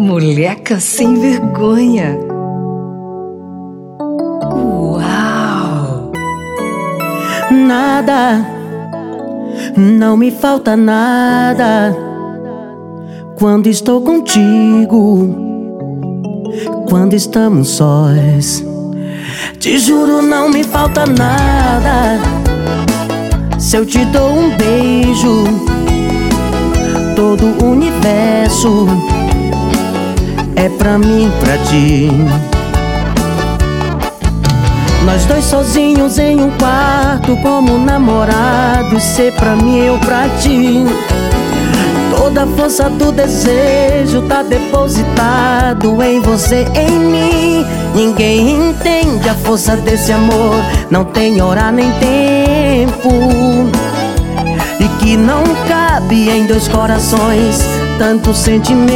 Moleca sem vergonha. Uau! Nada, não me falta nada quando estou contigo, quando estamos sós. Te juro, não me falta nada se eu te dou um beijo. Todo o universo é pra mim, pra ti. Nós dois sozinhos em um quarto como namorados, ser pra mim, eu pra ti. Toda a força do desejo tá depositado em você, em mim. Ninguém entende a força desse amor, não tem hora nem tempo, e que não cabe em dois corações tanto sentimento.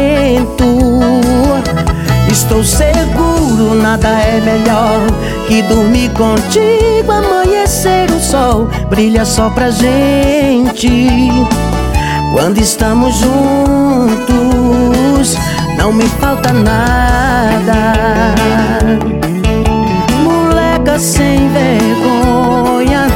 Estou seguro, nada é melhor que dormir contigo, amanhecer o sol brilha só pra gente. Quando estamos juntos, não me falta nada. Moleca sem vergonha.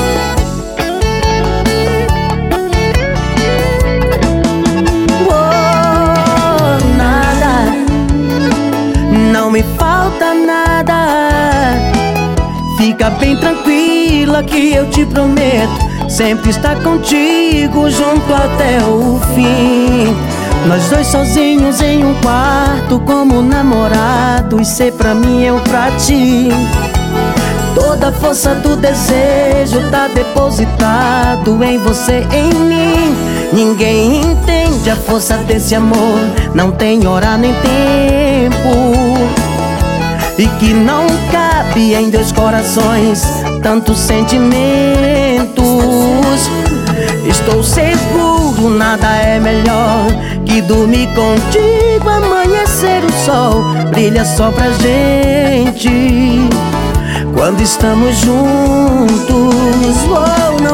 Oh, nada, não me falta nada. Fica bem tranquila que eu te prometo sempre estar contigo junto até o fim. Nós dois sozinhos em um quarto como namorados, ser pra mim, eu pra ti. Toda a força do desejo tá depositado em você, em mim. Ninguém entende a força desse amor, não tem hora nem tempo, e que não cabe em dois corações tantos sentimentos. Estou seguro, nada é melhor que dormir contigo, amanhecer o sol brilha só pra gente. Quando estamos juntos, oh,